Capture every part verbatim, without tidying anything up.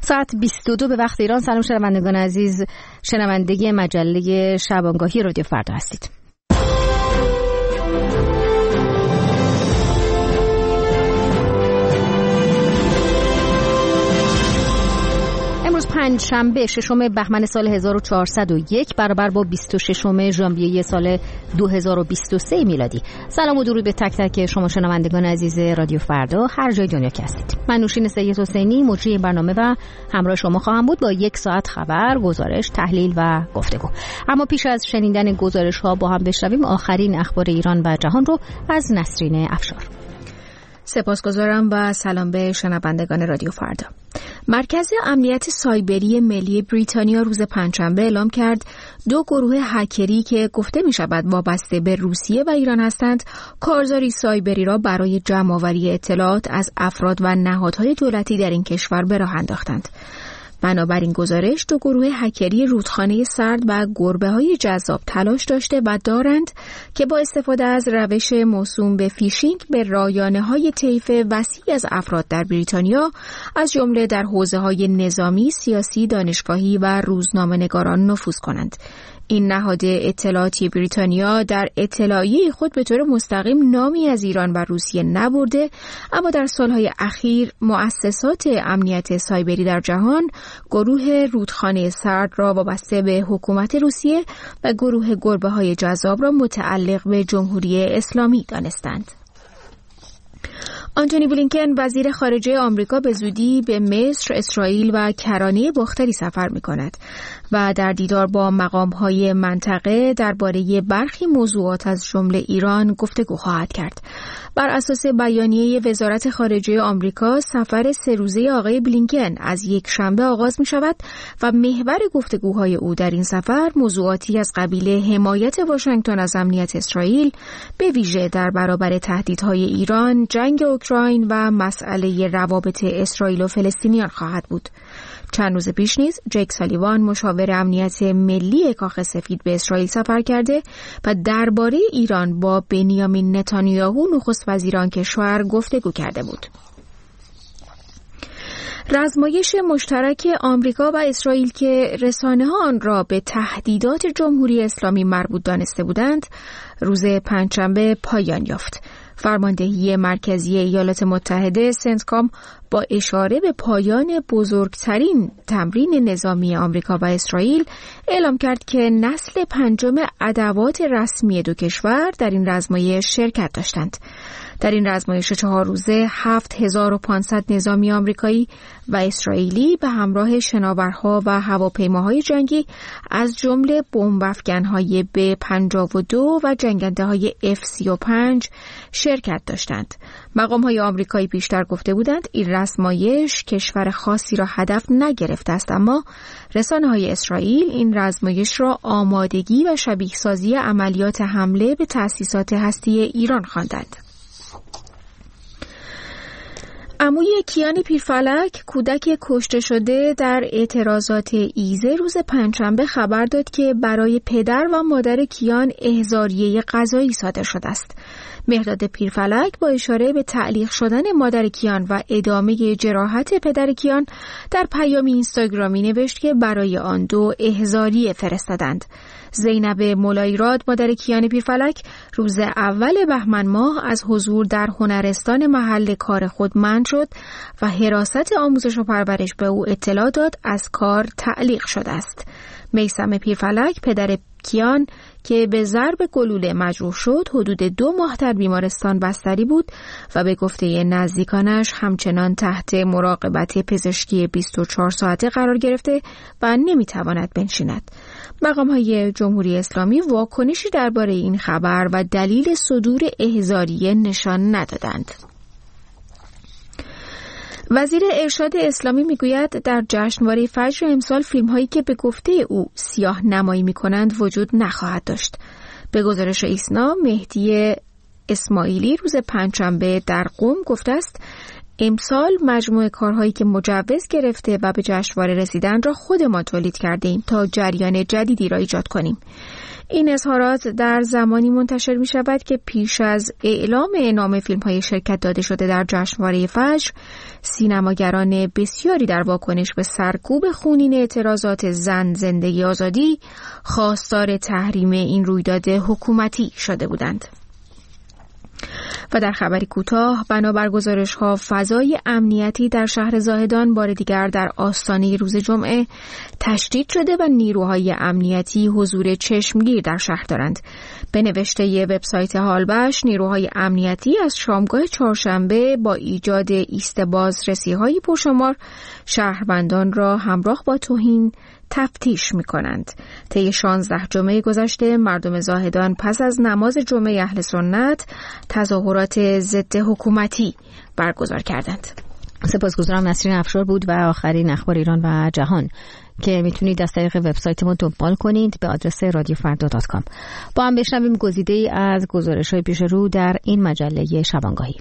ساعت بیست و دو به وقت ایران. سلام شنوندگان عزیز، شنونده مجله شبانگاهی رادیو فردا هستید. امروز پنج شنبه ششم بهمن سال هزار و چهارصد و یک برابر با بیست و ششم ژانویه سال دو هزار و بیست و سه میلادی. سلام و درود به تک تک شما شنوندگان عزیز رادیو فردا هر جای دنیا که هستید. من نوشین سید حسینی مجری برنامه و همراه شما خواهم بود با یک ساعت خبر، گزارش، تحلیل و گفتگو. اما پیش از شنیدن گزارش ها با هم بشنویم آخرین اخبار ایران و جهان رو از نسرین افشار. سپاسگزارم و سلام به شنوندگان رادیو فردا. مرکز امنیت سایبری ملی بریتانیا روز پنجشنبه اعلام کرد دو گروه هکری که گفته می شود وابسته به روسیه و ایران هستند، کارزاری سایبری را برای جمع‌آوری اطلاعات از افراد و نهادهای دولتی در این کشور به راه انداختند. بنابراین گزارش دو گروه هکری رودخانه سرد و گربه‌های جذاب تلاش داشته و دارند که با استفاده از روش موسوم به فیشینگ به رایانه‌های طیف وسیعی از افراد در بریتانیا از جمله در حوزه‌های نظامی، سیاسی، دانشگاهی و روزنامه‌نگاران نفوذ کنند. این نهاد اطلاعاتی بریتانیا در اطلاعیه خود به طور مستقیم نامی از ایران و روسیه نبرده، اما در سالهای اخیر مؤسسات امنیت سایبری در جهان گروه رودخانه سرد را وابسته به حکومت روسیه و گروه گربه‌های جذاب را متعلق به جمهوری اسلامی دانستند. آنتونی بلینکن وزیر خارجه آمریکا به زودی به مصر، اسرائیل و کرانه باختری سفر می‌کند و در دیدار با مقام‌های منطقه درباره برخی موضوعات از جمله ایران گفتگو خواهد کرد. بر اساس بیانیه وزارت خارجه آمریکا، سفر سه روزه آقای بلینکن از یک شنبه آغاز می‌شود و محور گفتگوهای او در این سفر موضوعاتی از قبیل حمایت واشنگتن از امنیت اسرائیل، به ویژه در برابر تهدیدهای ایران، جنگ اوکراین و مسئله روابط اسرائیل و فلسطینیان خواهد بود. چند روز پیش نیز جیک سالیوان مشاور امنیت ملی کاخ سفید به اسرائیل سفر کرده و درباره ایران با بنیامین نتانیاهو نخست وزیر آن کشور گفتگو کرده بود. رزمایش مشترک آمریکا و اسرائیل که رسانه‌ها آن را به تهدیدات جمهوری اسلامی مربوط دانسته بودند، روز پنجشنبه پایان یافت. فرماندهی مرکزی ایالات متحده سنتکام با اشاره به پایان بزرگترین تمرین نظامی آمریکا و اسرائیل اعلام کرد که نسل پنجم ادوات رسمی دو کشور در این رزمایش شرکت داشتند. در این رزمایش چهار روزه هفت هزار و پانصد نظامی آمریکایی و اسرائیلی به همراه شناورها و هواپیماهای جنگی از جمله بمب‌افکن‌های به پنجاه و دو و جنگنده‌های اف سی و پنج شرکت داشتند. مقام‌های آمریکایی پیشتر گفته بودند این رزمایش کشور خاصی را هدف نگرفته است، اما رسانه‌های اسرائیل این رزمایش را آمادگی و شبیه‌سازی عملیات حمله به تأسیسات هستی ایران خواندند. عموی کیان پیرفلک، کودک کشته شده در اعتراضات ایزه، روز پنجشنبه خبر داد که برای پدر و مادر کیان احضاریه قضایی صادر شده است. مهرداد پیرفلک با اشاره به تعلیق شدن مادر کیان و ادامه جراحت پدر کیان در پیامی اینستاگرامی نوشت که برای آن دو احضاریه فرستادند. زینب مولایراد مادر کیان پیرفلک روز اول بهمن ماه از حضور در هنرستان محل کار خود منع شد و حراست آموزش و پرورش به او اطلاع داد از کار تعلیق شده است. میثم پیرفلک پدر کیان که به ضرب گلوله مجروح شد حدود دو ماه در بیمارستان بستری بود و به گفته نزدیکانش همچنان تحت مراقبت پزشکی بیست و چهار ساعته قرار گرفته و نمیتواند بنشیند. مقام‌های جمهوری اسلامی واکنشی درباره این خبر و دلیل صدور احضاریه نشان ندادند. وزیر ارشاد اسلامی میگوید در جشنواره فجر امسال فیلم‌هایی که به گفته او سیاه نمایی می‌کنند وجود نخواهد داشت. به گزارش ایسنا، مهدی اسماعیلی روز پنجشنبه در قم گفته است امسال مجموعه کارهایی که مجوز گرفته و به جشنواره رسیدن را خودمان تولید کردیم تا جریان جدیدی را ایجاد کنیم. این اظهارات در زمانی منتشر می شود که پیش از اعلام نام فیلم های شرکت داده شده در جشنواره فجر، سینماگران بسیاری در واکنش به سرکوب خونین اعتراضات زن زندگی آزادی خواستار تحریم این رویداد حکومتی شده بودند. و در خبری کوتاه، بنابر گزارش‌ها فضای امنیتی در شهر زاهدان بار دیگر در آستانه روز جمعه تشدید شده و نیروهای امنیتی حضور چشمگیر در شهر دارند. به نوشته وبسایت حالبش، نیروهای امنیتی از شامگاه چهارشنبه با ایجاد ایست بازرسی‌های پرشمار شهروندان را همراه با توهین تفتیش می‌کنند. طی شانزده جمعه گذشته مردم زاهدان پس از نماز جمعه اهل سنت تظاهرات ضد حکومتی برگزار کردند. سپاسگزارم. نسرین افشار بود و آخرین اخبار ایران و جهان که میتونید از طریق وبسایتمون دنبال کنید به آدرس رادیو فردا دات کام. با هم بشنویم گزیده‌ای از گزارش‌های پیش رو در این مجله شبانگاهی.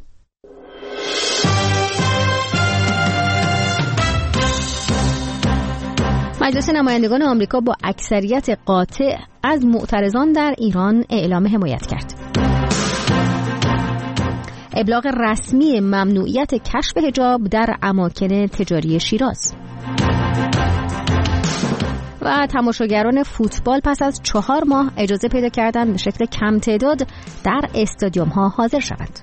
مجلس نمایندگان آمریکا با اکثریت قاطع از معترضان در ایران اعلام حمایت کرد. ابلاغ رسمی ممنوعیت کشف حجاب در اماکن تجاری شیراز. و تماشاگران فوتبال پس از چهار ماه اجازه پیدا کردند به شکل کم تعداد در استادیوم ها حاضر شوند.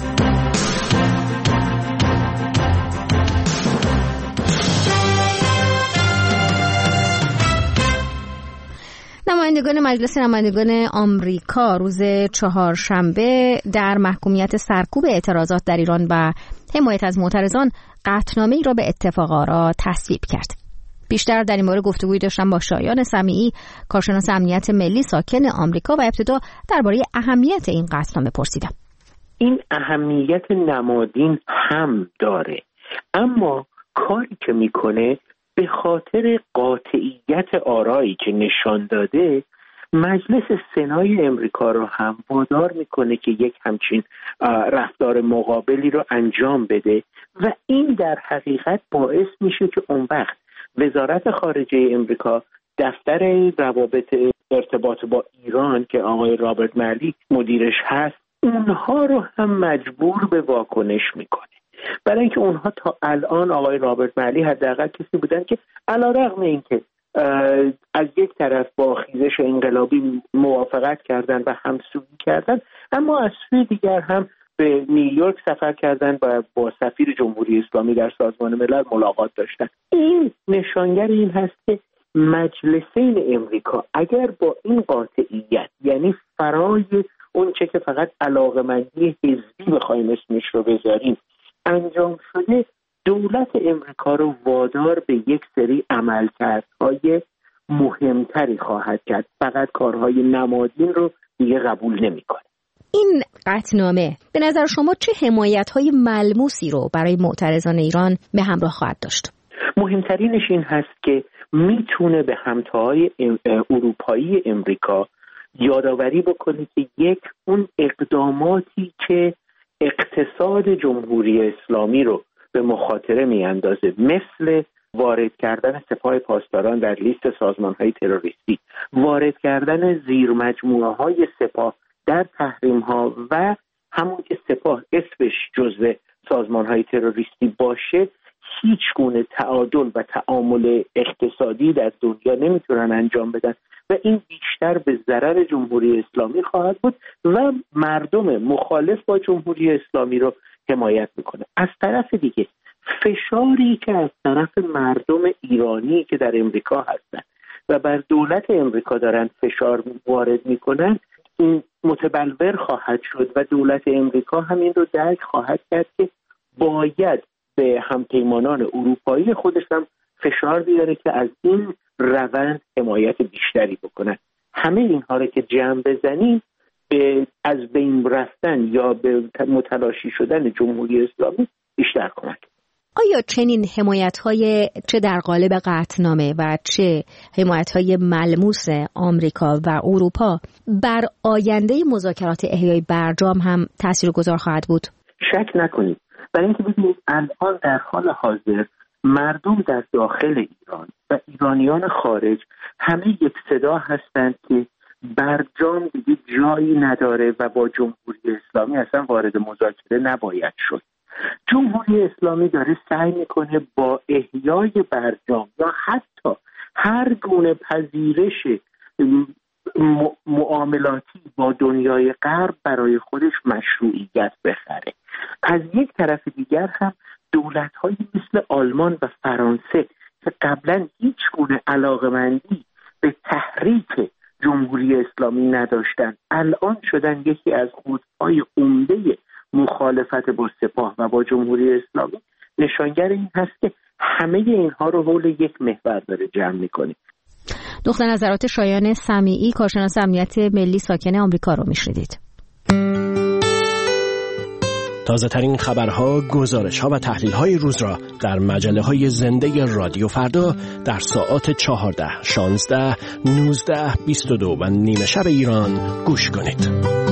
نمایندگان مجلس نمایندگان آمریکا روز چهارشنبه در محکومیت سرکوب اعتراضات در ایران و حمایت از معترضان قطعنامه‌ای را به اتفاق آرا تصویب کرد. بیشتر در این مورد گفتگویی داشتم با شایان سمیعی، کارشناس امنیت ملی ساکن آمریکا، و ابتدا درباره اهمیت این قطعنامه پرسیدم. این اهمیت نمادین هم داره، اما کاری که میکنه به خاطر قاطعیت آرایی که نشان داده مجلس سنای امریکا رو هم وادار میکنه که یک همچین رفتار مقابلی رو انجام بده و این در حقیقت باعث میشه که اون وقت وزارت خارجه امریکا دفتر روابط ارتباط با ایران که آقای رابرت مالی مدیرش هست، اونها رو هم مجبور به واکنش میکنه، برای اینکه اونها تا الان آقای رابرت مالی حداقل کسی بودن که علیرغم اینکه از یک طرف با خیزش انقلابی موافقت کردن و همسویی کردن، اما از سوی دیگر هم به نیویورک سفر کردن و با سفیر جمهوری اسلامی در سازمان ملل ملاقات داشتن. این نشانگر این هست که مجلسین امریکا اگر با این قاطعیت، یعنی فرای اون چه که فقط علاقمندی حزبی بخوایم اسمش رو بذاریم انجام شده، دولت امریکا رو وادار به یک سری عملکردهای مهمتری خواهد کرد. فقط کارهای نمادین رو دیگه قبول نمی‌کنه. این قطعنامه به نظر شما چه حمایت‌های ملموسی رو برای معترضان ایران به همراه خواهد داشت؟ مهمترینش این هست که میتونه به همتاهای اروپایی امریکا یادآوری بکنه که یک، اون اقداماتی که اقتصاد جمهوری اسلامی رو به مخاطره میاندازه، مثل وارد کردن سپاه پاسداران در لیست سازمان‌های تروریستی، وارد کردن زیر مجموعه‌های سپاه در تحریم‌ها و همون که سپاه اسمش جزو سازمان‌های تروریستی باشه، هیچ گونه تعادل و تعامل اقتصادی در دنیا نمیتونن انجام بدن و این بیشتر به ضرر جمهوری اسلامی خواهد بود و مردم مخالف با جمهوری اسلامی رو حمایت میکنه. از طرف دیگه فشاری که از طرف مردم ایرانی که در امریکا هستن و بر دولت امریکا دارن فشار وارد میکنن، این متبلور خواهد شد و دولت امریکا همین رو درک خواهد کرد که باید به همپیمانان اروپایی خودش هم فشار بیاره که از این روند حمایت بیشتری بکنن. همه اینها رو که جمع بزنیم به از بین رفتن یا به متلاشی شدن جمهوری اسلامی بیشتر کمک. آیا چنین حمایت‌های چه در قالب قطعنامه و چه حمایت‌های ملموس آمریکا و اروپا بر آینده مذاکرات احیای برجام هم تاثیرگذار خواهد بود؟ شک نکنید. برای اینکه ببینید الان در حال حاضر مردم در داخل ایران و ایرانیان خارج همه یک صدا هستند که برجام دیگه جایی نداره و با جمهوری اسلامی اصلا وارد مذاکره نباید شد. جمهوری اسلامی داره سعی میکنه با احیای برجام یا حتی هر گونه پذیرش معاملاتی با دنیای غرب برای خودش مشروعیت بخره. از یک طرف دیگر هم دولت‌هایی مثل آلمان و فرانسه که قبلا هیچ گونه علاقه‌مندی به تحریک جمهوری اسلامی نداشتن، الان شدن یکی از قطب‌های عمده مخالفت با سپاه و با جمهوری اسلامی. نشانگر این هست که همه اینها رو حول یک محور داره جمع می‌کنه. نقطه نظرات شایان سمیعی، کارشناس امنیت ملی ساکن آمریکا رو میشنیدید. تازه ترین خبرها، گزارش‌ها و تحلیل‌های روز را در مجله‌های زنده رادیو فردا در ساعات چهارده، شانزده، نوزده، بیست و دو و نیمه شب ایران گوش کنید.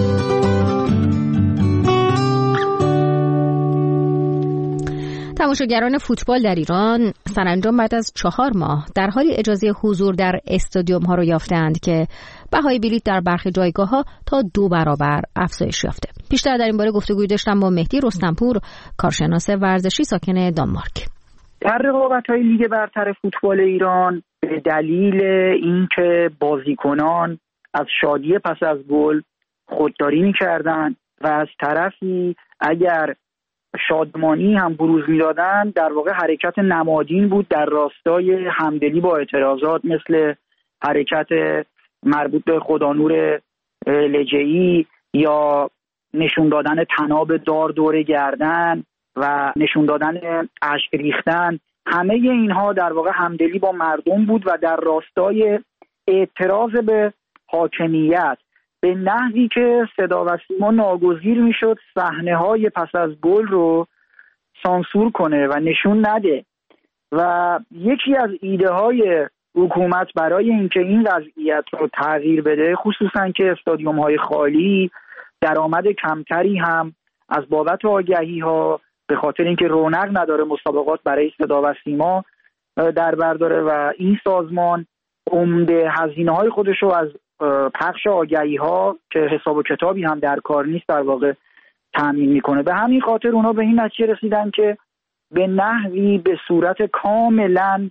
تماشاگران فوتبال در ایران سرانجام بعد از چهار ماه در حالی اجازه حضور در استادیوم ها رو یافتند که بهای بلیط در برخی جایگاه ها تا دو برابر افزایش یافته. بیشتر در این باره گفتگوی داشتم با مهدی رستمپور، کارشناس ورزشی ساکن دانمارک. در رقابت‌های لیگ برتر فوتبال ایران به دلیل اینکه بازیکنان از شادی پس از گل خودداری می‌کردند و از طرفی اگر شادمانی هم بروز می‌دادن، در واقع حرکت نمادین بود در راستای همدلی با اعتراضات، مثل حرکت مربوط به خدانور لجه‌ای یا نشون دادن طناب دار دور گردن و نشون دادن اشک ریختن. همه اینها در واقع همدلی با مردم بود و در راستای اعتراض به حاکمیت، به نحوی که صدا و سیما ناگزیر میشد صحنه‌های پس از گل رو سانسور کنه و نشون نده. و یکی از ایده های حکومت برای اینکه این وضعیت رو تغییر بده، خصوصا که استادیوم های خالی درآمد کمتری هم از بابت آگهی ها به خاطر اینکه رونق نداره مسابقات برای صدا و سیما در بر داره و این سازمان عمده هزینه های خودش رو از پخش آگهی ها که حساب و کتابی هم در کار نیست در واقع تامین میکنه. به همین خاطر اونا به این نتیجه رسیدن که به نحوی به صورت کاملا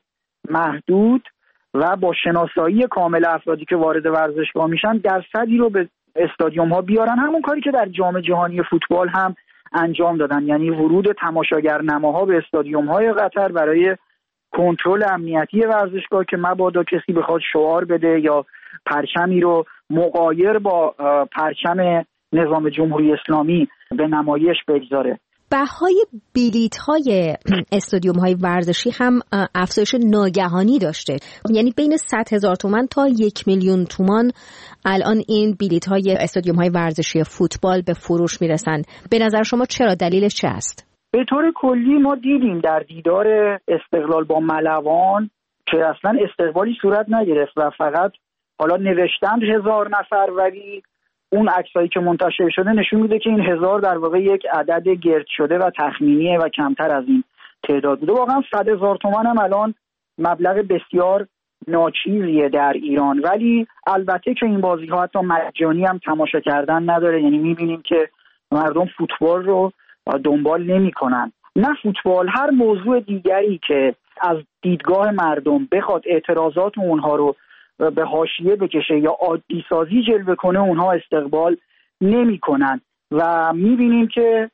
محدود و با شناسایی کامل افرادی که وارد ورزشگاه میشن درصدی رو به استادیوم ها بیارن، همون کاری که در جام جهانی فوتبال هم انجام دادن، یعنی ورود تماشاگر نماها به استادیوم های قطر برای کنترل امنیتی ورزشگاه که مبادا کسی بخواد شعار بده یا پرچمی رو مغایر با پرچم نظام جمهوری اسلامی به نمایش بگذاره. بهای بلیط های استادیوم های ورزشی هم افزایش ناگهانی داشته، یعنی بین صد هزار تومان تا یک میلیون تومان الان این بلیط های استادیوم های ورزشی فوتبال به فروش میرسند. به نظر شما چرا؟ دلیلش چه است؟ به طور کلی ما دیدیم در دیدار استقلال با ملوان که اصلا استقبالی صورت نگرفت و فقط حالا نوشتند هزار نفر، ولی اون عکسایی که منتشر شده نشون میده که این هزار در واقع یک عدد گرد شده و تخمینیه و کمتر از این تعداد بوده. واقعا صد هزار تومان هم الان مبلغ بسیار ناچیزیه در ایران، ولی البته که این بازی ها حتی مجانی هم تماشا کردن نداره، یعنی میبینیم که مردم فوتبال رو دنبال نمی کنن. نه فوتبال، هر موضوع دیگری که از دیدگاه مردم بخواد اعتراضات اونها رو به حاشیه بکشه یا عادی سازی جلوه کنه، اونها استقبال نمی کنن و میبینیم که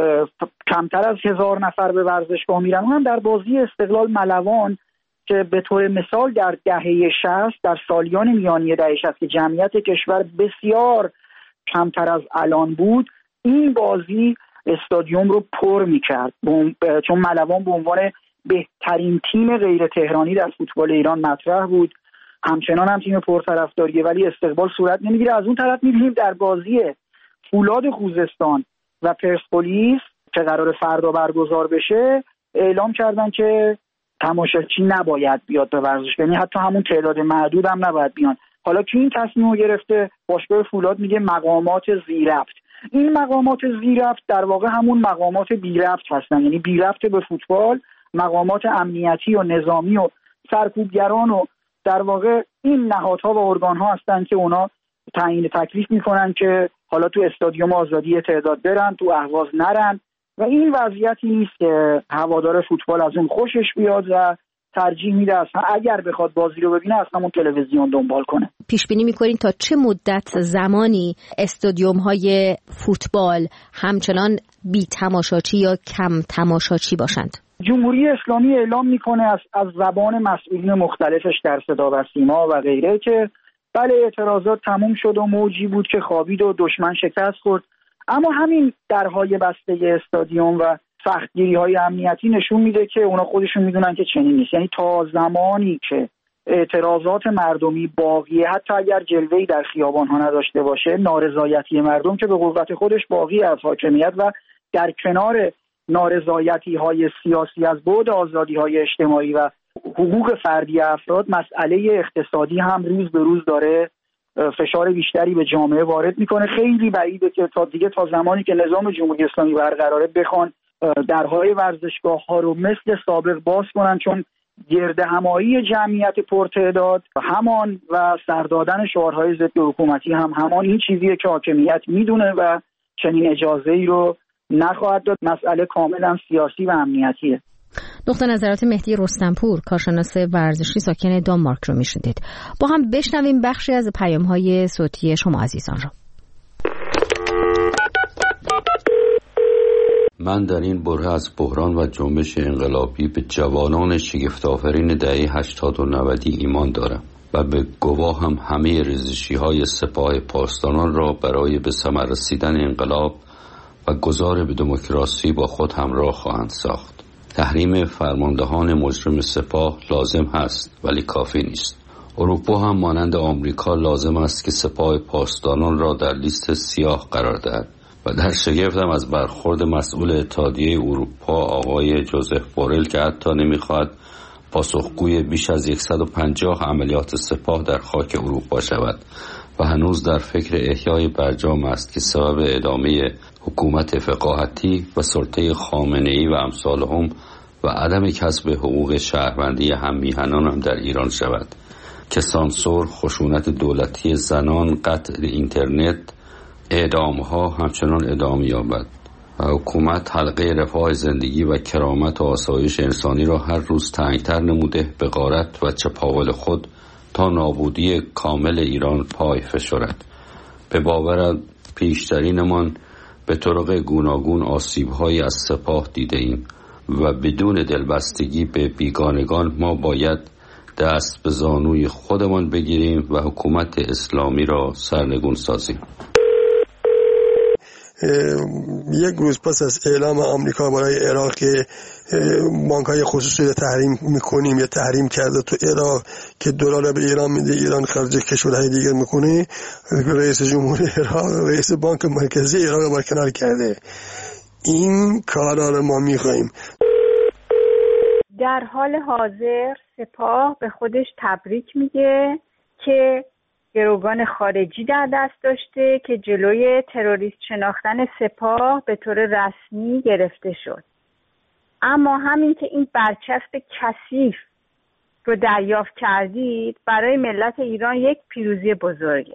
کمتر از هزار نفر به ورزشگاه میرن. هم در بازی استقلال ملوان که به طور مثال در دهه شصت، در سالیان میانی دهه شصت که جمعیت کشور بسیار کمتر از الان بود، این بازی استادیوم رو پر میکرد، چون ملوان به عنوان بهترین تیم غیر تهرانی در فوتبال ایران مطرح بود، همچنان هم تیم پرطرفداریه، ولی استقبال صورت نمیگیره. از اون طرف میبینیم در بازی فولاد خوزستان و پرسپولیس که قرار فردا برگزار بشه، اعلام کردن که تماشاچی نباید بیاد به ورزش، یعنی حتی همون تعداد معدود هم نباید بیان. حالا کی این تصمیم رو گرفته؟ باشگاه فولاد میگه مقامات ذی‌ربط. این مقامات ذی‌ربط در واقع همون مقامات بی‌ربط هستن، یعنی بی‌ربط به فوتبال، مقامات امنیتی و نظامی و سرکوبگران و در واقع این نهادها و ارگان‌ها هستن که اونا تعیین تکلیف میکنن که حالا تو استادیوم آزادی تعداد برن، تو اهواز نرن و این وضعیتی نیست که هوادار فوتبال از اون خوشش بیاد و ترجیح میده اصلا اگر بخواد بازی رو ببینه اصلا اون تلویزیون دنبال کنه. پیش بینی میکنین تا چه مدت زمانی استادیوم های فوتبال همچنان بی تماشاچی یا کم تماشاچی باشند؟ جمهوری اسلامی اعلام میکنه از از زبان مسئولین مختلفش در صدا و سیما و غیره که بله اعتراضات تموم شد و موجی بود که خوابید و دشمن شکست خورد، اما همین درهای بسته استادیوم و سختگیری های امنیتی نشون میده که اونا خودشون میدونن که چنین نیست. یعنی تا زمانی که اعتراضات مردمی باقیه، حتی اگر جلوه‌ای در خیابان ها نداشته باشه، نارضایتی مردم که به قوت خودش باقی از حاکمیت و در کنار نارضایتی های سیاسی از بعد آزادی های اجتماعی و حقوق فردی افراد، مسئله اقتصادی هم روز به روز داره فشار بیشتری به جامعه وارد میکنه. خیلی بعیده که تا دیگه تا زمانی که نظام جمهوری اسلامی برقراره بخوان درهای ورزشگاه ها رو مثل سابق باز کنن، چون گرد همایی جمعیت پرتعداد همان و سردادن شعارهای ضد حکومتی هم همان این چیزیه که حاکمیت میدونه و چنین اجازه ای رو نخواهد داد. مسئله کاملا سیاسی و امنیتیه. نقطه نظرات مهدی رستمپور، کارشناس ورزشی ساکن دانمارک رو میشنیدید. با هم بشنویم بخشی از پیام‌های صوتی شما عزیزان رو. من در این بره از بحران و جنبش انقلابی به جوانان شگفت‌آفرین دهه هشتاد و نود ایمان دارم و به گواه هم همه ریزشی‌های سپاه پاسداران را برای به ثمر رسیدن انقلاب و گذار به دموکراسی با خود همراه خواهند ساخت. تحریم فرماندهان مجرم سپاه لازم هست ولی کافی نیست. اروپا هم مانند آمریکا لازم است که سپاه پاسداران را در لیست سیاه قرار دهد و در شگفتم از برخورد مسئول اتحادیه اروپا آقای جوزف بورل که حتی نمیخواد پاسخگوی بیش از صد و پنجاه عملیات سپاه در خاک اروپا شود و هنوز در فکر احیای برجام است که سبب ادامه حکومت فقاهتی و سلطه خامنه‌ای و امثالهم و عدم کسب حقوق شهروندی هم میهنان هم در ایران شود که سانسور، خشونت دولتی زنان، قطع اینترنت، اعدام‌ها همچنان ادامه یابد و حکومت حلقه رفاه زندگی و کرامت و آسایش انسانی را هر روز تنگتر نموده به غارت و چپاول خود تا نابودی کامل ایران پای فشارد. به باور پیشترینمان به طرق گوناگون آسیب‌هایی از سپاه دیده ایم و بدون دلبستگی به بیگانگان ما باید دست به زانوی خودمان بگیریم و حکومت اسلامی را سرنگون سازیم. یک روز پس از اعلام آمریکا برای عراق که بانک‌های خصوصی رو تحریم میکنیم یا تحریم کرده تو عراق که دلار به ایران میده، ایران خارج کشورهای دیگر میکنه، رئیس جمهور عراق رئیس بانک مرکزی عراق رو برکنار کرده. این کارا رو ما میخوایم. در حال حاضر سپاه به خودش تبریک میگه که گروگان خارجی در دست داشته که جلوی تروریست شناختن سپاه به طور رسمی گرفته شد. اما همین که این برچسب کثیف رو دریافت کردید برای ملت ایران یک پیروزی بزرگه.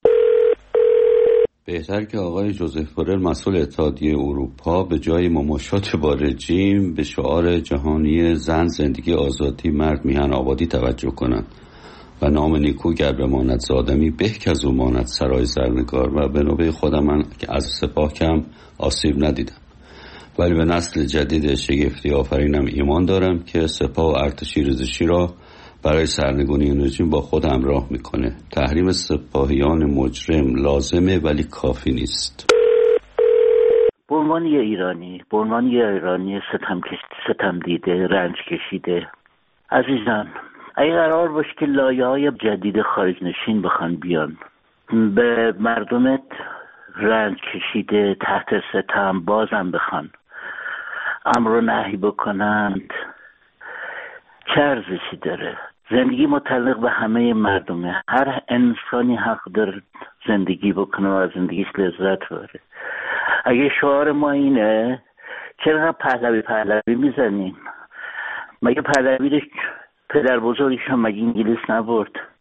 بهتر که آقای جوزف بورل مسئول اتحادیه اروپا به جای مماشات با رژیم به شعار جهانی زن، زندگی، آزادی، مرد، میهن آبادی توجه کنند و نام نیکو گر بماند ز آدمی به که از او ماند سرای زرنگار. و به نوبه خودم من که از سپاه کم آسیب ندیدم ولی به نسل جدید شگفتی آفرینم ایمان دارم که سپاه و ارتش ریزشی را برای سرنگونی این رژیم با خود همراه میکنه. تحریم سپاهیان مجرم لازمه ولی کافی نیست. به عنوان یه ایرانی، به عنوان یه ایرانی ستم, ستم دیده، رنج کشیده، عزیزان، اگه قرار باشه که لایه‌های جدید خارج نشین بخوان بیان به مردمت رنج کشیده تحت ستم بازم بخوان امر و نهی بکنند، چه ارزشی داره؟ زندگی متعلق به همه مردمه. هر انسانی حق داره زندگی بکنه و از زندگیش لذت ببره. اگه شعار ما اینه چرا پهلوی پهلوی میزنیم؟ مگه پهلوی پدر بزرگش هم مگه انگلیس نبرد؟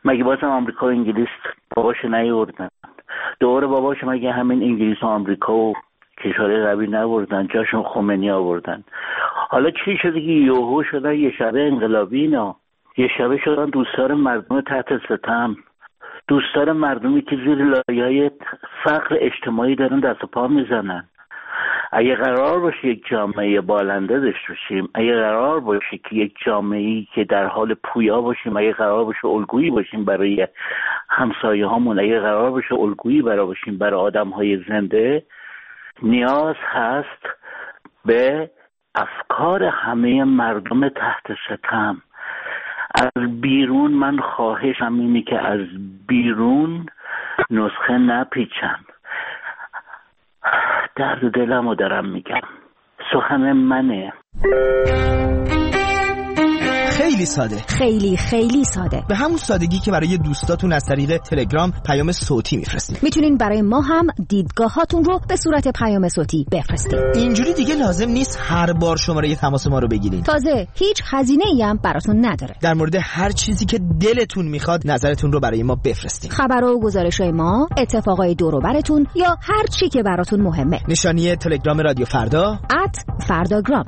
مگه بازم آمریکا و انگلیس باباش نیاوردن؟ دوباره باباش مگه همین انگلیس و آمریکا و کشورهای قوی نبردن، جاشون خمینی آوردن؟ حالا چی شده که یوهو شدن یه شبه انقلابی اینا؟ یه شبه شدن دوستدار مردم تحت ستم، دوستدار مردمی که زیر لایه‌های فقر اجتماعی دارن دست و پا میزنن. اگه قرار باشه یک جامعه بالنده داشته باشیم، اگه قرار باشه که یک جامعه‌ای که در حال پویا باشیم، اگه قرار باشه الگویی باشیم برای همسایه هامون، اگه قرار باشه الگویی برای باشیم برای آدم‌های زنده، نیاز هست به افکار همه مردم تحت ستم. از بیرون من خواهشم اینه که از بیرون نسخه نپیچن. درد دلمو دارم میگم، سخن منه. خیلی ساده، خیلی خیلی ساده، به همون سادگی که برای دوستاتون از طریق تلگرام پیام صوتی میفرستین. میتونین برای ما هم دیدگاهاتون رو به صورت پیام صوتی بفرستین. اینجوری دیگه لازم نیست هر بار شماره تماس ما رو بگیرین. تازه هیچ هزینه‌ای هم براتون نداره. در مورد هر چیزی که دلتون میخواد نظرتون رو برای ما بفرستین. خبر و گزارش‌های ما، اتفاقای دور و براتون یا هر چی که براتون مهمه. نشانی تلگرام رادیو فردا ات فرداگرام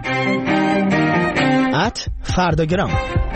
ات فرداگرام.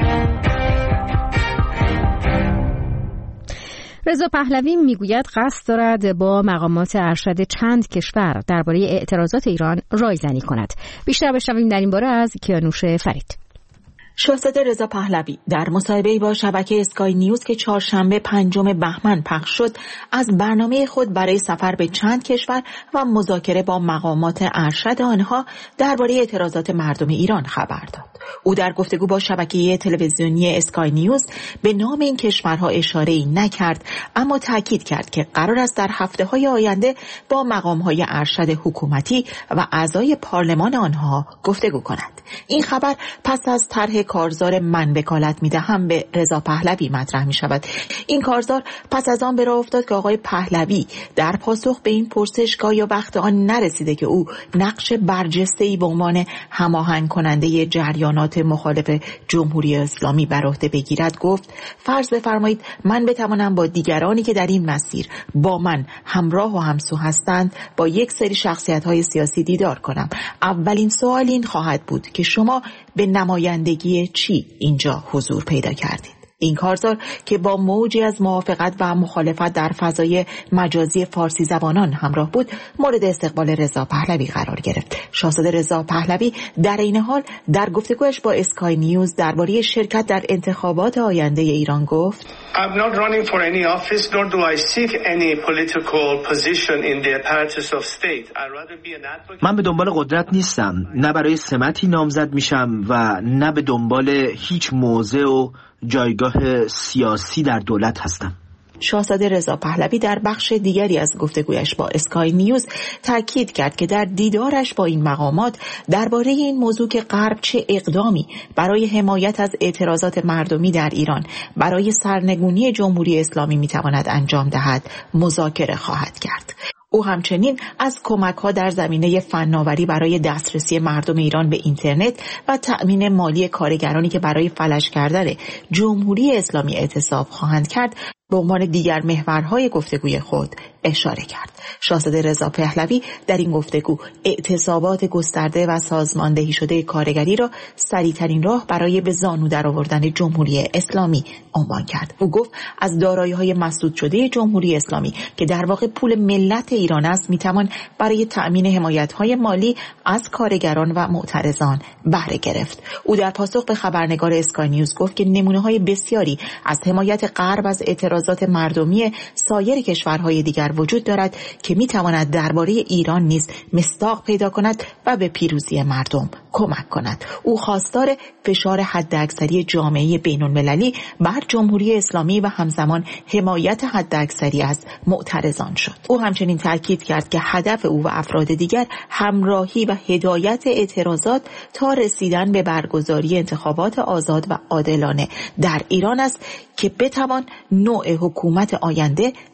رضا پهلوی میگوید قصد دارد با مقامات ارشد چند کشور درباره اعتراضات ایران رایزنی کند. بیشتر بشنویم در این باره از کیانوش فرید. شاهزاده رضا پهلوی در مصاحبه‌ای با شبکه اسکای نیوز که چهارشنبه پنجم بهمن پخش شد، از برنامه خود برای سفر به چند کشور و مذاکره با مقامات ارشد آنها درباره اعتراضات مردم ایران خبر داد. او در گفتگو با شبکه تلویزیونی اسکای نیوز به نام این کشورها اشاره‌ای نکرد، اما تاکید کرد که قرار است در هفته‌های آینده با مقام‌های ارشد حکومتی و اعضای پارلمان آنها گفتگو کند. این خبر پس از طرح کارزار من وکالت میدهم به رضا پهلوی مطرح می شود. این کارزار پس از آن به راه افتاد که آقای پهلوی در پاسخ به این پرسشگاه یا وقت آن نرسیده که او نقش برجسته‌ای به عنوان هماهنگ کننده جریانات مخالف جمهوری اسلامی بر عهده بگیرد گفت: فرض بفرمایید من بتوانم با دیگرانی که در این مسیر با من همراه و همسو هستند با یک سری شخصیت‌های سیاسی دیدار کنم. اولین سوال این خواهد بود که شما به نمایندگی چی اینجا حضور پیدا کردید؟ این کارزار که با موجی از موافقت و مخالفت در فضای مجازی فارسی زبانان همراه بود، مورد استقبال رضا پهلوی قرار گرفت. شاهزاده رضا پهلوی در این حال در گفتگوش با اسکای نیوز درباره شرکت در انتخابات آینده ایران گفت: I'm not running for any office nor do I seek any political position in the apparatus of state. I'd rather be an advocate. من به دنبال قدرت نیستم، نه برای سمتی نامزد میشم و نه به دنبال هیچ موضع و جایگاه سیاسی در دولت هستم. شاهزاده رضا پهلوی در بخش دیگری از گفتگویش با اسکای نیوز تاکید کرد که در دیدارش با این مقامات درباره این موضوع که غرب چه اقدامی برای حمایت از اعتراضات مردمی در ایران برای سرنگونی جمهوری اسلامی میتواند انجام دهد مذاکره خواهد کرد. او همچنین از کمک‌ها در زمینه فناوری برای دسترسی مردم ایران به اینترنت و تأمین مالی کارگرانی که برای فلج کردن جمهوری اسلامی اعتصاب خواهند کرد به عنوان دیگر محورهای گفتگوی خود اشاره کرد. شاهزاده رضا پهلوی در این گفتگو اعتصابات گسترده و سازماندهی شده کارگری را سریع‌ترین راه برای به زانو درآوردن جمهوری اسلامی عنوان کرد. او گفت از دارایی‌های مسدود شده جمهوری اسلامی که در واقع پول ملت ایران است میتوان برای تأمین حمایت‌های مالی از کارگران و معترضان بهره گرفت. او در پاسخ به خبرنگار اسکای نیوز گفت که نمونه‌های بسیاری از حمایت غرب از اعتراضات مردمی سایر کشورهای دیگر وجود دارد که میتواند درباره ایران نیز مصداق پیدا کند و به پیروزی مردم کمک کند. او خواستار فشار حداکثری جامعه بین‌المللی بر جمهوری اسلامی و همزمان حمایت حداکثری از معترضان شد. او همچنین تاکید کرد که هدف او و افراد دیگر همراهی و هدایت اعتراضات تا رسیدن به برگزاری انتخابات آزاد و عادلانه در ایران است که بتوان نوع حکومت آینده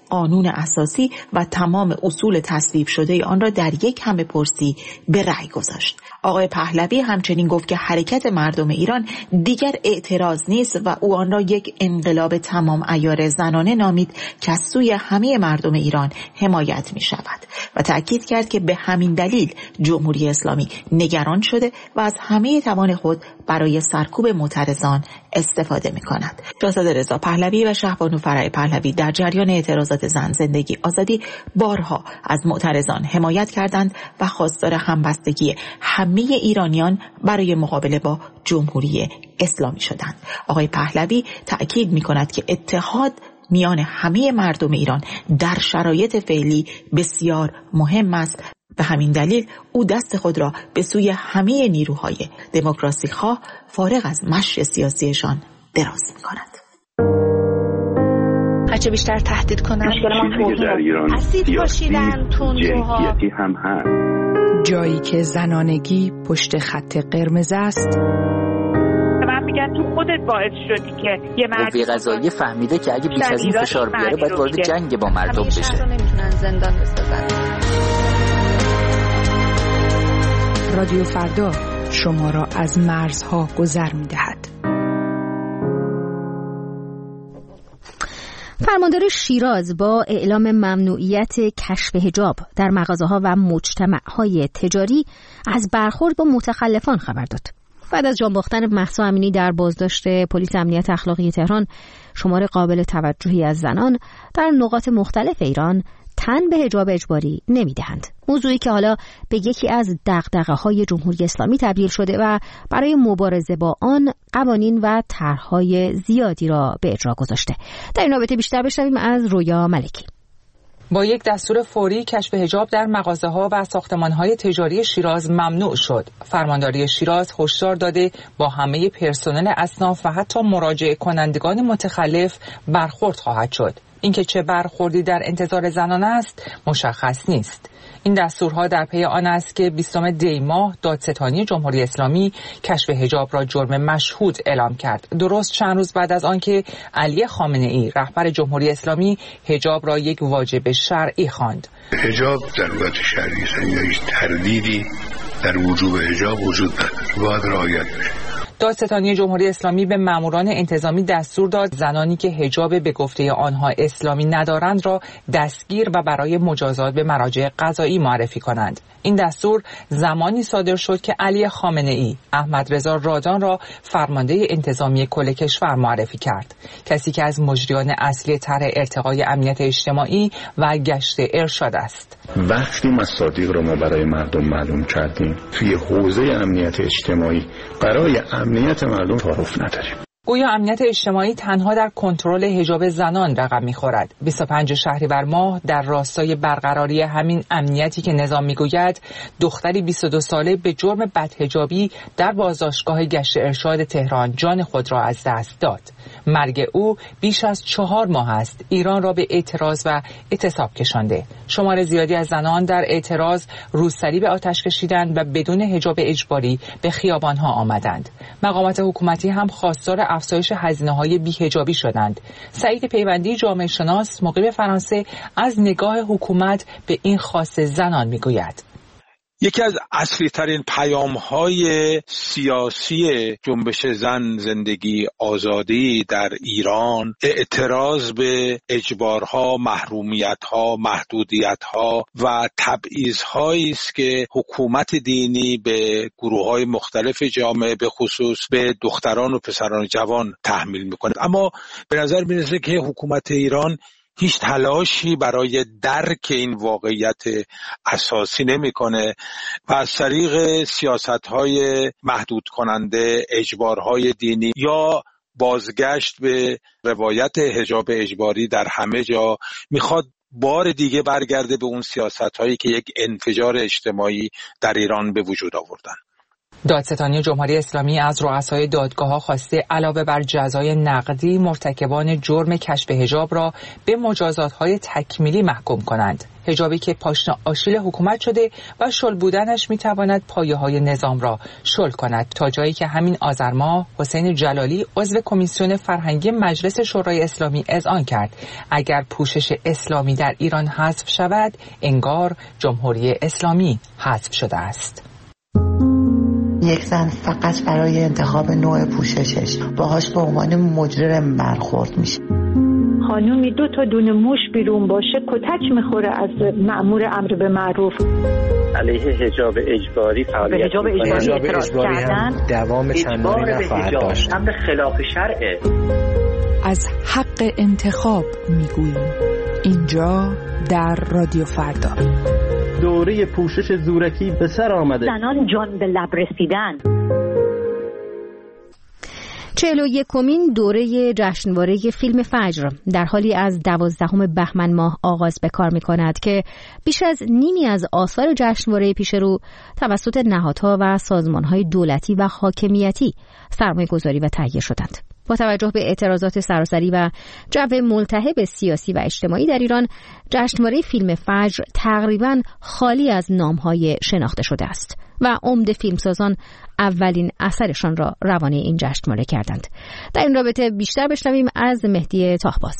قانون اساسی و تمام اصول تصویب شده آن را در یک همه پرسی به رأی گذاشت. آقای پهلوی همچنین گفت که حرکت مردم ایران دیگر اعتراض نیست و او آن را یک انقلاب تمام عیار زنانه نامید که از سوی همه مردم ایران حمایت می شود و تأکید کرد که به همین دلیل جمهوری اسلامی نگران شده و از همه توان خود برای سرکوب معترضان استفاده می کند. شاهزاده رضا پهلوی و شهبانو فرح پهلوی در جریان اعتراضات زن زندگی آزادی بارها از معترضان حمایت کردند و خواستار همبستگی همه ایرانیان برای مقابله با جمهوری اسلامی شدند. آقای پهلوی تأکید می کند که اتحاد میان همه مردم ایران در شرایط فعلی بسیار مهم است. به همین دلیل او دست خود را به سوی همه نیروهای دموکراسی خواه فارغ از مشی سیاسیشان دراز می کند. هرچه بیشتر تهدید کنند در ایران اسید پاشیدن تندروها هم هست. جایی که زنانگی پشت خط قرمز است. من میگم تو خودت باعث شدی که یه مرد قوه قضاییه فهمیده که اگه بیش از این فشار بیاره باید وارد جنگ با مردم بشه. نمیتونن زندان بسازن. رادیو فردا شما را از مرزها گذر می‌دهد. فرماندار شیراز با اعلام ممنوعیت کشف حجاب در مغازه‌ها و مجتمع‌های تجاری از برخورد با متخلفان خبر داد. بعد از جان باختن مهسا امینی در بازداشت پلیس امنیت اخلاقی تهران، شمار قابل توجهی از زنان در نقاط مختلف ایران تن به حجاب اجباری نمیدهند. موضوعی که حالا به یکی از دغدغه‌های جمهوری اسلامی تبدیل شده و برای مبارزه با آن قوانین و طرح‌های زیادی را به اجرا گذاشته. در این رابطه بیشتر بشنویم از رویا ملکی. با یک دستور فوری کشف حجاب در مغازه‌ها و ساختمان‌های تجاری شیراز ممنوع شد. فرمانداری شیراز هشدار داده با همه پرسنل اصناف و حتی مراجعه کنندگان متخلف برخورد خواهد شد. اینکه چه برخوردی در انتظار زنان است مشخص نیست. این دستورها در پی آن است که بیستم دی ماه دادستانی جمهوری اسلامی کشف حجاب را جرم مشهود اعلام کرد. درست چند روز بعد از آنکه علی خامنه‌ای رهبر جمهوری اسلامی حجاب را یک واجب شرعی خواند. حجاب ضرورت شرعی است، یعنی هیچ تردیدی در وجوب حجاب وجود ندارد، باید رعایت بشه. دادستانی جمهوری اسلامی به ماموران انتظامی دستور داد زنانی که حجاب به گفته آنها اسلامی ندارند را دستگیر و برای مجازات به مراجع قضایی معرفی کنند. این دستور زمانی صادر شد که علی خامنه‌ای احمد رضا رادان را فرمانده انتظامی کل کشور معرفی کرد، کسی که از مجریان اصلی طرح ارتقای امنیت اجتماعی و گشت ارشاد است. وقتی مصادیق را ما برای مردم معلوم کردیم، توی حوزه امنیت اجتماعی برای امنیت مردم تعارف نداریم. گویا امنیت اجتماعی تنها در کنترل حجاب زنان رقم می‌خورد. بیست و پنجم شهریور ماه در راستای برقراری همین امنیتی که نظام می‌گوید، دختری بیست و دو ساله به جرم بدحجابی در بازداشتگاه گشت ارشاد تهران جان خود را از دست داد. مرگ او بیش از چهار ماه است ایران را به اعتراض و اعتصاب کشانده. شمار زیادی از زنان در اعتراض روسری به آتش کشیدند و بدون حجاب اجباری به خیابان‌ها آمدند. مقامات حکومتی هم خواستار افزایش هزینه‌های بی‌حجابی شدند. سعید پیوندی جامعه شناس مقیم فرانسه از نگاه حکومت به این خواست زنان میگوید. یکی از اصلی ترین پیام های سیاسی جنبش زن زندگی آزادی در ایران اعتراض به اجبارها، محرومیتها، محدودیتها و تبعیض‌هایی است که حکومت دینی به گروه‌های مختلف جامعه به خصوص به دختران و پسران جوان تحمیل می‌کند. اما به نظر می‌رسه که حکومت ایران هیچ تلاشی برای درک این واقعیت اساسی نمی‌کنه و از طریق سیاست‌های محدود کننده، اجبارهای دینی یا بازگشت به روایت حجاب اجباری در همه جا میخواد بار دیگه برگرده به اون سیاست‌هایی که یک انفجار اجتماعی در ایران به وجود آوردن. دادستانی جمهوری اسلامی از رؤسای دادگاه‌ها خواسته علاوه بر جزای نقدی مرتکبان جرم کشف حجاب را به مجازات‌های تکمیلی محکوم کنند. حجابی که پاشنه آشیل حکومت شده و شل بودنش میتواند پایه‌های نظام را شل کند، تا جایی که همین آذر ماه حسین جلالی عضو کمیسیون فرهنگی مجلس شورای اسلامی اذعان کرد اگر پوشش اسلامی در ایران حذف شود انگار جمهوری اسلامی حذف شده است. یک زن فقط برای انتخاب نوع پوششش باهاش به عنوان مجرم برخورد میشه. خانومی دو تا دونه موش بیرون باشه کتک میخوره از مأمور امر به معروف. علیه حجاب اجباری فعالیت حجاب اجباری اعتراض کردن دوام چندانی نخواهد داشت. امر خلاف شرعه. از حق انتخاب میگوییم اینجا در رادیو فردا. دوره پوشش زورکی به سر آمده. زنان جان به لب رسیدن. چهل و یکمین دوره جشنواره فیلم فجر در حالی از دوازدهم بهمن ماه آغاز به کار می کند که بیش از نیمی از آثار جشنواره پیش رو توسط نهادها و سازمانهای دولتی و حاکمیتی سرمایه گذاری و تهیه شدند. با توجه به اعتراضات سراسری و جو ملتهب سیاسی و اجتماعی در ایران، جشنواره فیلم فجر تقریباً خالی از نام‌های شناخته شده است و عمده فیلمسازان اولین اثرشان را روانه این جشنواره کردند. در این رابطه بیشتر بشنویم از مهدی طاهباز.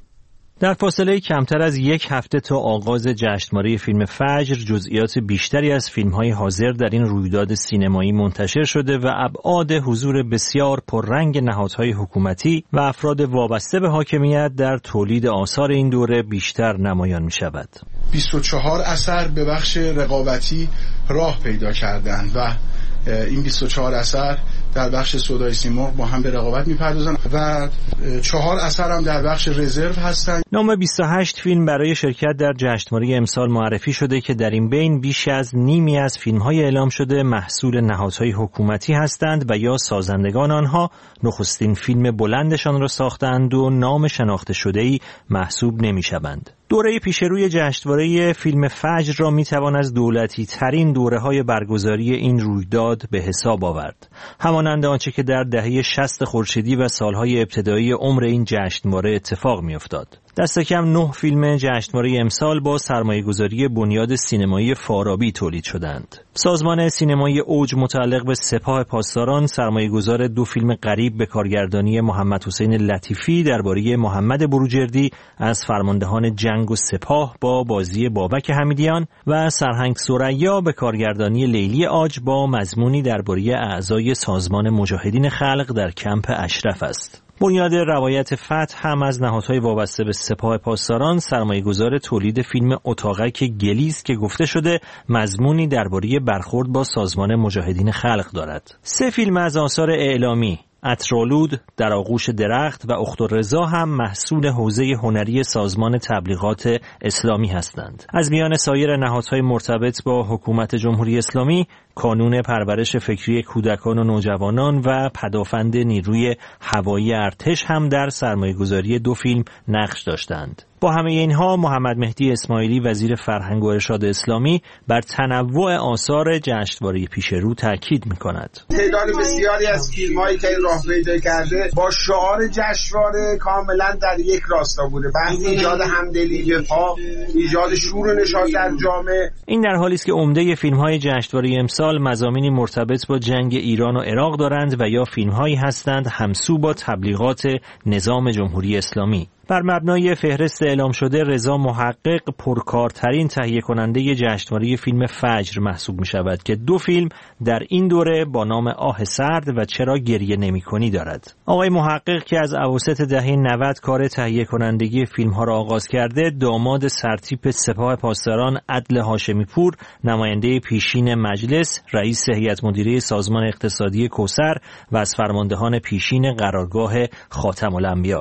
در فاصله کمتر از یک هفته تا آغاز جشنواره فیلم فجر، جزئیات بیشتری از فیلم‌های حاضر در این رویداد سینمایی منتشر شده و ابعاد حضور بسیار پررنگ نهادهای حکومتی و افراد وابسته به حاکمیت در تولید آثار این دوره بیشتر نمایان می‌شود. بیست و چهار اثر به بخش رقابتی راه پیدا کردند و این بیست و چهار اثر در بخش سودای سیمرغ با هم به رقابت می‌پردازند و چهار اثر هم در بخش رزرو هستند. نام بیست و هشت فیلم برای شرکت در جشنواره امسال معرفی شده که در این بین بیش از نیمی از فیلم‌های اعلام شده محصول نهادهای حکومتی هستند و یا سازندگان آنها نخستین فیلم بلندشان را ساختند و نام شناخته شده‌ای محسوب نمی‌شوند. دوره پیشروی جشنواره فیلم فجر را میتوان از دولتی ترین دوره‌های برگزاری این رویداد به حساب آورد. همانند آنچه که در دهه شصت خورشیدی و سالهای ابتدایی عمر این جشنواره اتفاق میافتاد. دست کم نه فیلم جشنواره امسال با سرمایه‌گذاری بنیاد سینمایی فارابی تولید شدند. سازمان سینمایی اوج متعلق به سپاه پاسداران سرمایه‌گذار دو فیلم غریب به کارگردانی محمد حسین لطیفی درباره محمد بروجردی از فرماندهان جنگ و سپاه با بازی بابک حمیدیان و سرهنگ ثریا به کارگردانی لیلی عاج با مضمونی درباره اعضای سازمان مجاهدین خلق در کمپ اشرف است. بنیاد روایت فتح هم از نهادهای وابسته به سپاه پاسداران سرمایه‌گذار تولید فیلم اتاقک گلیز که گفته شده مضمونی درباره برخورد با سازمان مجاهدین خلق دارد. سه فیلم از آثار اعلامی عطرآلود، در آغوش درخت و اختررضا هم محصول حوزه هنری سازمان تبلیغات اسلامی هستند. از میان سایر نهادهای مرتبط با حکومت جمهوری اسلامی، کانون پرورش فکری کودکان و نوجوانان و پدافند نیروی هوایی ارتش هم در سرمایه‌گذاری دو فیلم نقش داشتند. با همه اینها محمد مهدی اسماعیلی وزیر فرهنگ و ارشاد اسلامی بر تنوع آثار جشنواره پیشرو تاکید می‌کند. تعداد بسیاری از فیلم‌هایی که راه پیدا کرده با شعار جشنواره کاملا در یک راستا بوده. بحث ایجاد همدلی، وفا، ایجاد شور و نشاط در جامعه. این در حالی است که عمده فیلم‌های جشنواره امسال مضامینی مرتبط با جنگ ایران و عراق دارند و یا فیلم‌هایی هستند همسو با تبلیغات نظام جمهوری اسلامی. بر مبنای فهرست اعلام شده، رضا محقق پرکارترین تهیه کننده جشنواره فیلم فجر محسوب می شود که دو فیلم در این دوره با نام آه سرد و چرا گریه نمی کنی دارد. آقای محقق که از اواسط دهه نود کار تهیه کنندگی فیلم ها را آغاز کرده، داماد سرتیپ سپاه پاسداران عدل هاشمی پور، نماینده پیشین مجلس، رئیس هیئت مدیره سازمان اقتصادی کوثر و از فرماندهان پیشین قرارگاه خاتم الانبیا است.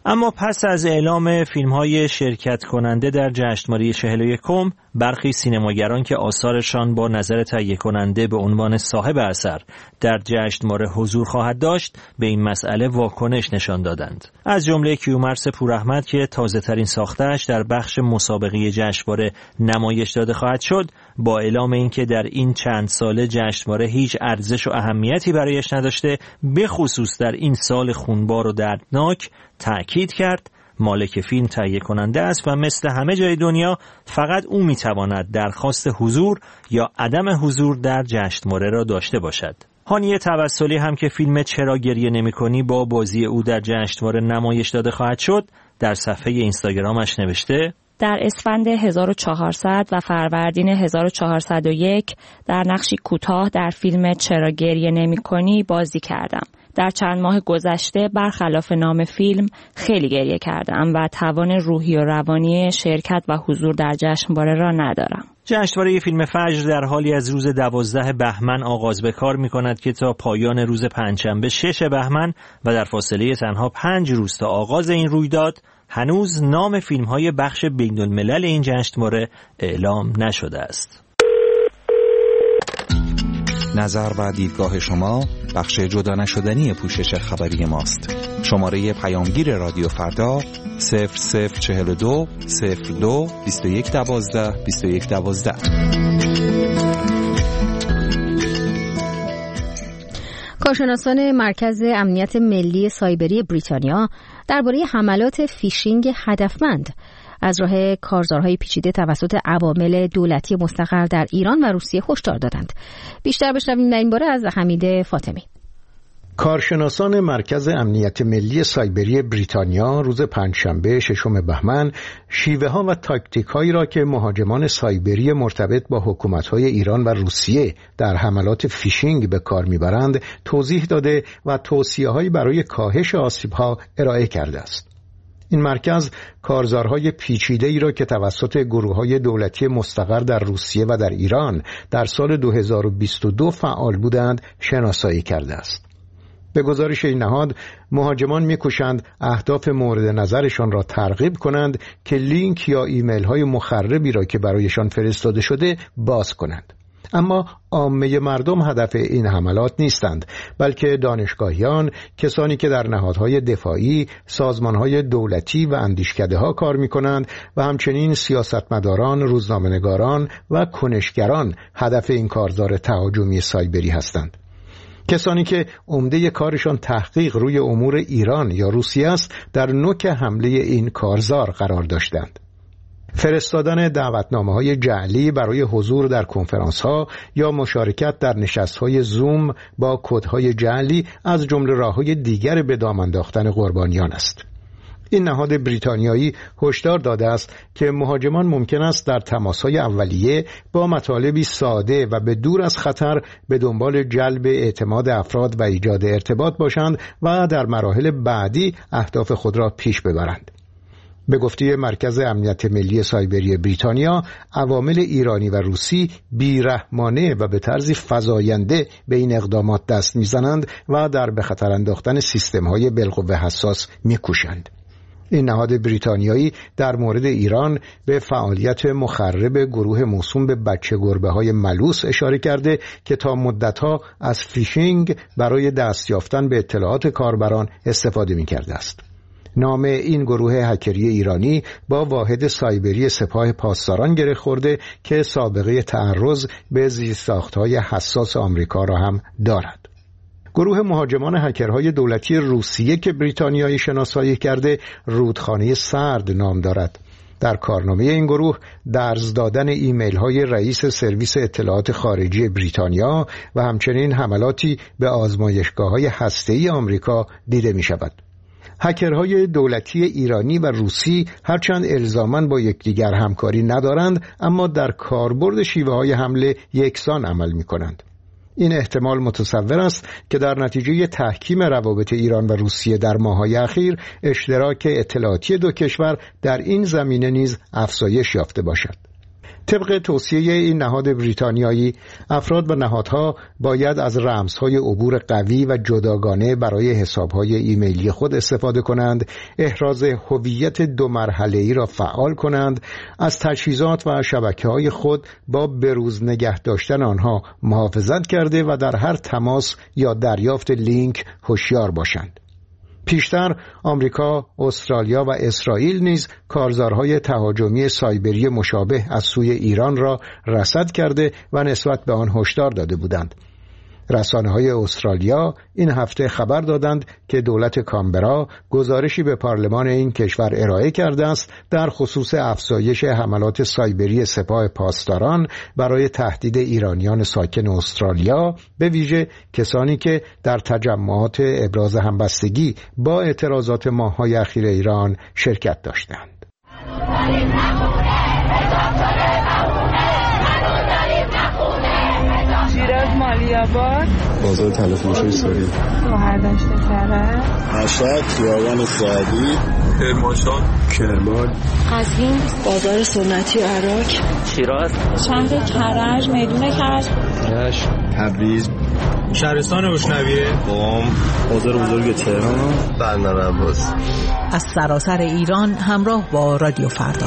اما پس از اعلام فیلم‌های شرکت کننده در جشنواره چهل و یکم، برخی سینماگران که آثارشان با نظر تهیه کننده به عنوان صاحب اثر در جشنواره حضور خواهد داشت، به این مسئله واکنش نشان دادند. از جمله کیومرث پوراحمد که تازه‌ترین ساخته‌اش در بخش مسابقه جشنواره نمایش داده خواهد شد، با اعلام اینکه در این چند ساله جشنواره هیچ ارزش و اهمیتی برایش نداشته، به خصوص در این سال خونبار و دردناک، تأکید کرد مالک فیلم تهیه کننده است و مثل همه جای دنیا فقط او میتواند درخواست حضور یا عدم حضور در جشنواره را داشته باشد. هانیه توسلی هم که فیلم چرا گریه نمی‌کنی با بازی او در جشنواره نمایش داده خواهد شد، در صفحه اینستاگرامش نوشته: در اسفند هزار و چهارصد و فروردین هزار و چهارصد و یک در نقشی کوتاه در فیلم چرا گریه نمی‌کنی بازی کردم. در چند ماه گذشته برخلاف نام فیلم خیلی گریه کردم و توان روحی و روانی شرکت و حضور در جشنواره را ندارم. جشنواره فیلم فجر در حالی از روز دوازده بهمن آغاز به کار می کند که تا پایان روز پنجشنبه شش بهمن و در فاصله تنها پنج روز تا آغاز این رویداد هنوز نام فیلم‌های بخش بین‌الملل این جشنواره اعلام نشده است. نظر و دیدگاه شما بخش جدا نشدنی پوشش خبری ماست. شماره پیامگیر رادیو فردا صفر صفر چهل و دو صفر دو بیست و یک دوازده بیست و یک دوازده. کارشناسان مرکز امنیت ملی سایبری بریتانیا درباره حملات فیشینگ هدفمند از راه کارزارهای پیچیده توسط عوامل دولتی مستقر در ایران و روسیه هشدار دادند. بیشتر بشنویم در این باره از حمید فاطمی. کارشناسان مرکز امنیت ملی سایبری بریتانیا روز پنجشنبه ششم بهمن شیوه ها و تاکتیک هایی را که مهاجمان سایبری مرتبط با حکومت های ایران و روسیه در حملات فیشینگ به کار میبرند توضیح داده و توصیه هایی برای کاهش آسیب ها ارائه کرده است. این مرکز کارزارهای پیچیده ای را که توسط گروه‌های دولتی مستقر در روسیه و در ایران در سال دو هزار و بیست و دو فعال بودند شناسایی کرده است. به گزارش این نهاد، مهاجمان می‌کوشند اهداف مورد نظرشان را ترغیب کنند که لینک یا ایمیل های مخربی را که برایشان فرستاده شده باز کنند. اما عامه مردم هدف این حملات نیستند، بلکه دانشگاهیان، کسانی که در نهادهای دفاعی، سازمانهای دولتی و اندیشکده‌ها کار می‌کنند و همچنین سیاستمداران، روزنامه‌نگاران و کنشگران هدف این کارزار تهاجمی سایبری هستند. کسانی که عمده کارشان تحقیق روی امور ایران یا روسیه است، در نوک حمله این کارزار قرار داشتند. فرستادن دعوتنامه‌های جعلی برای حضور در کنفرانس‌ها یا مشارکت در نشست‌های زوم با کدهای جعلی از جمله راه‌های دیگر به دام انداختن قربانیان است. این نهاد بریتانیایی هشدار داده است که مهاجمان ممکن است در تماس‌های اولیه با مطالبی ساده و به دور از خطر به دنبال جلب اعتماد افراد و ایجاد ارتباط باشند و در مراحل بعدی اهداف خود را پیش ببرند. به گفته مرکز امنیت ملی سایبری بریتانیا، عوامل ایرانی و روسی بیرحمانه و به طرزی فزاینده به این اقدامات دست میزنند و در به خطر انداختن سیستم‌های بالقوه حساس میکوشند. این نهاد بریتانیایی در مورد ایران به فعالیت مخرب گروه موسوم به بچه گربه‌های ملوس اشاره کرده که تا مدت‌ها از فیشینگ برای دست یافتن به اطلاعات کاربران استفاده می‌کرده است. نام این گروه هکری ایرانی با واحد سایبری سپاه پاسداران گره خورده که سابقه تعرض به زیرساخت‌های حساس آمریکا را هم دارد. گروه مهاجمان هکرهای دولتی روسیه که بریتانیایی شناسایی کرده رودخانه سرد نام دارد. در کارنامه این گروه درز دادن ایمیل های رئیس سرویس اطلاعات خارجی بریتانیا و همچنین حملاتی به آزمایشگاه های هسته‌ای آمریکا دیده می شود. هکرهای دولتی ایرانی و روسی هرچند الزاماً با یکدیگر همکاری ندارند، اما در کاربرد شیوه‌های حمله یکسان عمل می‌کنند. این احتمال متصور است که در نتیجه تحکیم روابط ایران و روسیه در ماه‌های اخیر اشتراک اطلاعاتی دو کشور در این زمینه نیز افزایش یافته باشد. طبق توصیه این نهاد بریتانیایی، افراد و نهادها باید از رمزهای عبور قوی و جداگانه برای حسابهای ایمیلی خود استفاده کنند، احراز هویت دو مرحله‌ای را فعال کنند، از تجهیزات و شبکه‌های خود با بروز نگه داشتن آنها محافظت کرده و در هر تماس یا دریافت لینک هوشیار باشند. پیشتر آمریکا، استرالیا و اسرائیل نیز کارزارهای تهاجمی سایبری مشابه از سوی ایران را رصد کرده و نسبت به آن هشدار داده بودند. رسانه‌های استرالیا این هفته خبر دادند که دولت کانبرا گزارشی به پارلمان این کشور ارائه کرده است در خصوص افزایش حملات سایبری سپاه پاسداران برای تهدید ایرانیان ساکن استرالیا، به ویژه کسانی که در تجمعات ابراز همبستگی با اعتراضات ماه‌های اخیر ایران شرکت داشتند. شیراز مالیاباد، بازار تلفروشی سوری، شهردشت کرج، مشهد، خیابان سعدی، کرمانشاه، کرمان، قزوین، بازار سنتی عراق، شیراز، شهر کرج، میدون کرج، رشت، تبریز، شهرستان روشنویه، قم، بازار بزرگ تهران، بندر عباس. از سراسر ایران همراه با رادیو فردا.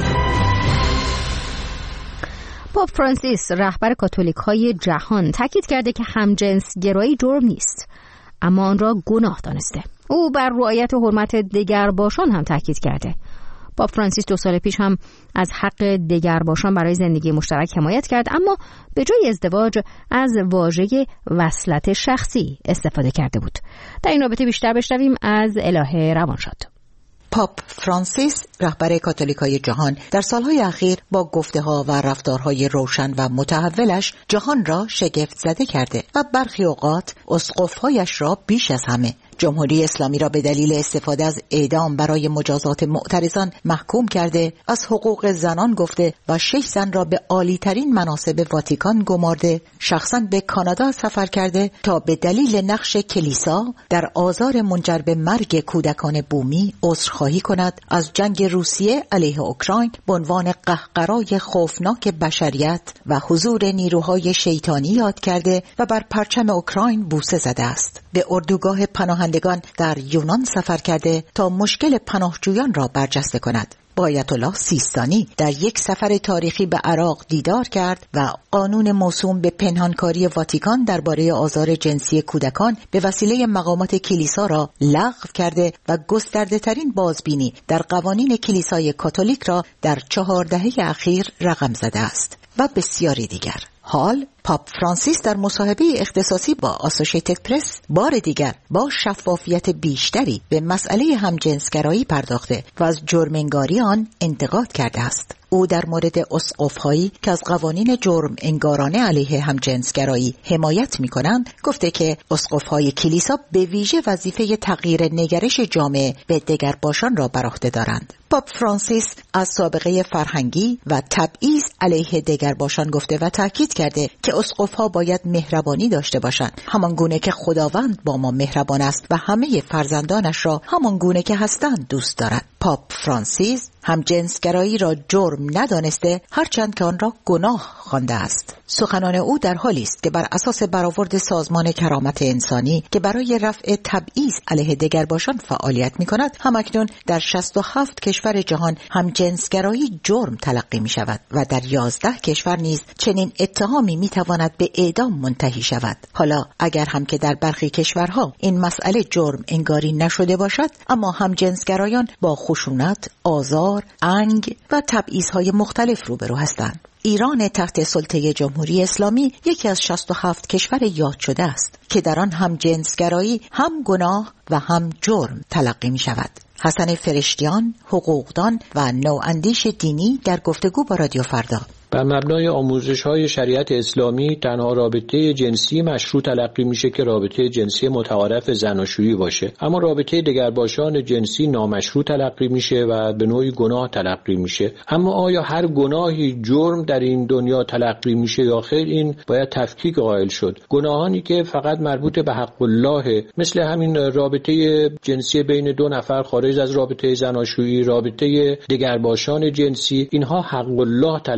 پاپ فرانسیس رهبر کاتولیک های جهان تاکید کرده که همجنس گرایی جرم نیست، اما آن را گناه دانسته. او بر رعایت حرمت دگرباشان هم تاکید کرده. پاپ فرانسیس دو سال پیش هم از حق دگرباشان برای زندگی مشترک حمایت کرد، اما به جای ازدواج از واژه وصلت شخصی استفاده کرده بود. در این رابطه بیشتر بشنویم از الهه روانشاد. پاپ فرانسیس رهبر کاتولیکای جهان در سالهای اخیر با گفته‌ها و رفتارهای روشن و متحولش جهان را شگفت زده کرده و برخی اوقات اسقف‌هایش را بیش از همه جمهوری اسلامی را به دلیل استفاده از اعدام برای مجازات معترضان محکوم کرده، از حقوق زنان گفته و شش زن را به عالی‌ترین مناصب واتیکان گمارده، شخصاً به کانادا سفر کرده تا به دلیل نقش کلیسا در آزار منجر به مرگ کودکان بومی عذرخواهی کند، از جنگ روسیه علیه اوکراین به عنوان قهقرای خوفناک بشریت و حضور نیروهای شیطانی یاد کرده و بر پرچم اوکراین بوسه زده است. به اردوگاه پناهندگان در یونان سفر کرده تا مشکل پناهجویان را برجسته کند. با آیت الله سیستانی در یک سفر تاریخی به عراق دیدار کرد و قانون موسوم به پنهانکاری واتیکان درباره آزار جنسی کودکان به وسیله مقامات کلیسا را لغو کرده و گسترده ترین بازبینی در قوانین کلیسای کاتولیک را در چهار دهه اخیر رقم زده است و بسیاری دیگر. حال پاپ فرانسیس در مصاحبه اختصاصی با آسوشیتد پرس بار دیگر با شفافیت بیشتری به مسئله همجنسگرایی پرداخته و از جرم‌انگاری آن انتقاد کرده است. او در مورد اسقف‌هایی که از قوانین جرم انگارانه علیه همجنسگرایی حمایت می‌کنند گفته که اسقف‌های کلیسا به ویژه وظیفه تغییر نگرش جامعه به دگرباشان را بر عهده دارند. پاپ فرانسیس از سابقه فرهنگی و تبعیض علیه دگرباشان گفته و تاکید کرده که اسقف‌ها باید مهربانی داشته باشند، همان گونه که خداوند با ما مهربان است و همه فرزندانش را همان گونه که هستند دوست دارد. پاپ فرانسیس هم جنسگرایی را جرم ندانسته، هرچند که آن را گناه خوانده است. سخنان او در حالی است که بر اساس برآورد سازمان کرامت انسانی که برای رفع تبعیض علیه دگرباشان فعالیت می‌کند، همکنون در شصت و هفت کشور جهان هم جنسگرایی جرم تلقی می‌شود و در یازده کشور نیز چنین اتهامی می‌تواند به اعدام منتهی شود. حالا اگر هم که در برخی کشورها این مسئله جرم انگاری نشده باشد، اما هم جنسگرایان با خشونت، آزار، انگ و تبعیض‌های مختلف روبرو هستند. ایران تحت سلطه جمهوری اسلامی یکی از شصت و هفت کشور یاد شده است که در آن هم جنسگرایی هم گناه و هم جرم تلقی می شود. حسن فرشتیان، حقوقدان و نواندیش دینی در گفتگو با رادیو فردا: بر مبنای آموزش‌های شریعت اسلامی تنها رابطه جنسی مشروع تلقی میشه که رابطه جنسی متعارف زناشویی باشه، اما رابطه دگرباشان جنسی نامشروع تلقی میشه و به نوعی گناه تلقی میشه. اما آیا هر گناهی جرم در این دنیا تلقی میشه یا خیر؟ این باید تفکیک قائل شد. گناهانی که فقط مربوط به حق الله، مثل همین رابطه جنسی بین دو نفر خارج از رابطه زناشویی، رابطه دگرباشان جنسی، اینها حق الله تلقی میشه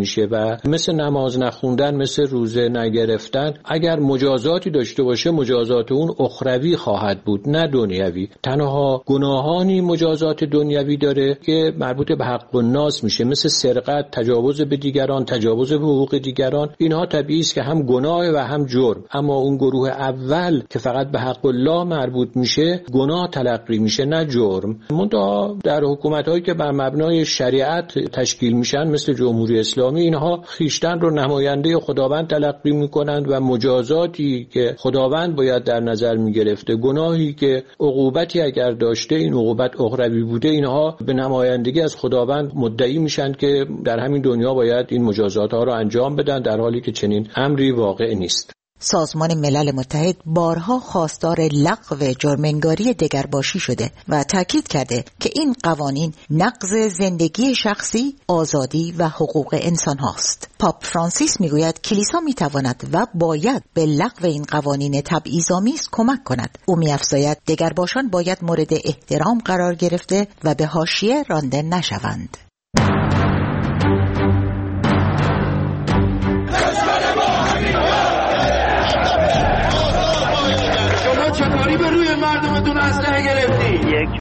میشه و مثل نماز نخوندن، مثل روزه نگرفتن، اگر مجازاتی داشته باشه مجازات اون اخروی خواهد بود نه دنیوی. تنها گناهانی مجازات دنیوی داره که مربوط به حق الناس میشه، مثل سرقت، تجاوز به دیگران، تجاوز به حقوق دیگران. اینها طبیعی است که هم گناه و هم جرم. اما اون گروه اول که فقط به حق الله مربوط میشه گناه تلقی میشه نه جرم. منتها در حکومت‌هایی که بر مبنای شریعت تشکیل میشن مثل جمهوری اسلامی، اینها خیشتن رو نماینده خداوند تلقی میکنند و مجازاتی که خداوند باید در نظر میگرفته، گناهی که عقوبتی اگر داشته این عقوبت اخروی بوده، اینها به نمایندگی از خداوند مدعی میشن که در همین دنیا باید این مجازات ها رو انجام بدن، در حالی که چنین امری واقع نیست. سازمان ملل متحد بارها خواستار لغو جرم‌انگاری دگرباشی شده و تاکید کرده که این قوانین نقض زندگی شخصی، آزادی و حقوق انسان هاست. پاپ فرانسیس میگوید کلیسا میتواند و باید به لغو این قوانین تبعیض‌آمیز کمک کند. او می‌افزاید دگرباشان باید مورد احترام قرار گرفته و به حاشیه رانده نشوند. چطوری به روی مردمتون اسلحه گرفتی؟ یک